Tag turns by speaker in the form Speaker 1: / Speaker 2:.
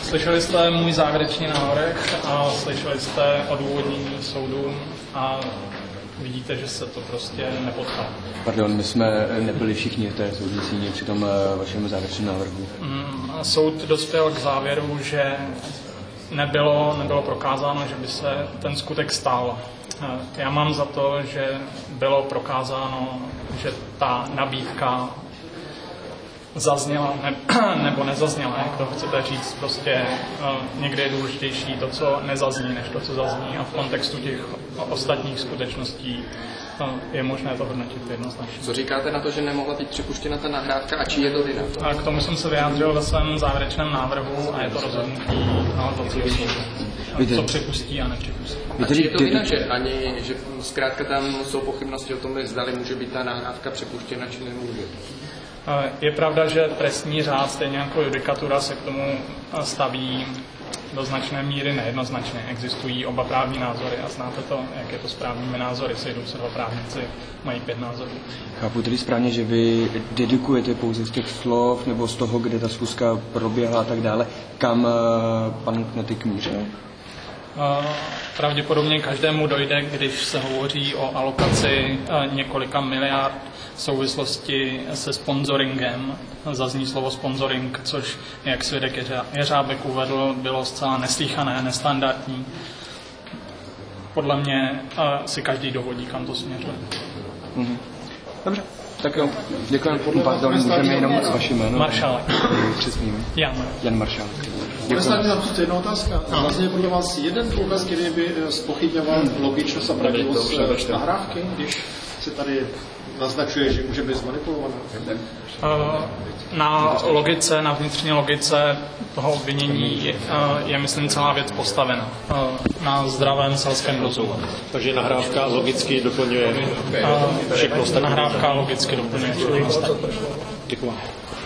Speaker 1: Slyšeli jste můj závěrečný návrh a slyšeli jste odůvodnění soudu a vidíte, že se to prostě nepotkalo.
Speaker 2: Pardon, my jsme nebyli všichni v té soudní síni při tom vašem závěrečném návrhu.
Speaker 1: Soud dospěl k závěru, že nebylo prokázáno, že by se ten skutek stal. Já mám za to, že bylo prokázáno, že ta nabídka zazněla nebo nezazněla, jak to chcete říct. Prostě někdy je důležitější to, co nezazní, než to, co zazní. A v kontextu těch ostatních skutečností je možné to hodnotit jednoznačně.
Speaker 3: Co říkáte na to, že nemohla být připuštěna ta nahrávka a čí je to vina?
Speaker 1: A k tomu jsem se vyjádřil ve svém závěrečném návrhu a je to rozhodnutí co připustí a nepřipustí.
Speaker 3: A čí je to vina, že zkrátka tam jsou pochybnosti o tom, zdali může být ta nahrávka připuštěna, či nemůže?
Speaker 1: Je pravda, že trestní řád, stejně jako judikatura, se k tomu staví do značné míry nejednoznačně. Existují oba právní názory a znáte to, jak je to s právními názory. Sejdou se dva právníci, mají 5 názorů.
Speaker 2: Chápu tedy správně, že vy dedikujete pouze z těch slov nebo z toho, kde ta schůzka proběhla a tak dále, kam pan Knetik mířil?
Speaker 1: Pravděpodobně každému dojde, když se hovoří o alokaci několika miliard v souvislosti se sponsoringem. Zazní slovo sponsoring, což, jak svědek Jeřábek uvedl, bylo zcela neslýchané, nestandardní. Podle mě si každý dovodí, kam to směřuje.
Speaker 2: Dobře. Tak jo, děkuji. Pardon, můžeme jenom vaše jméno?
Speaker 1: Maršálek.
Speaker 2: Přesným.
Speaker 1: Jan
Speaker 2: Maršálek.
Speaker 4: Pane státní zástupce, jedna otázka. Vlastně podle vás jeden důkaz, který by zpochybňoval logičnost a pravdivost nahrávky, když se tady naznačuje, že může být zmanipulovaná?
Speaker 1: Na vnitřní logice toho obvinění je myslím, celá věc postavena. Na zdravém selském rozumu.
Speaker 5: Takže nahrávka logicky doplňuje všechno.
Speaker 1: Nahrávka logicky doplňuje všechno.
Speaker 5: Děkuji.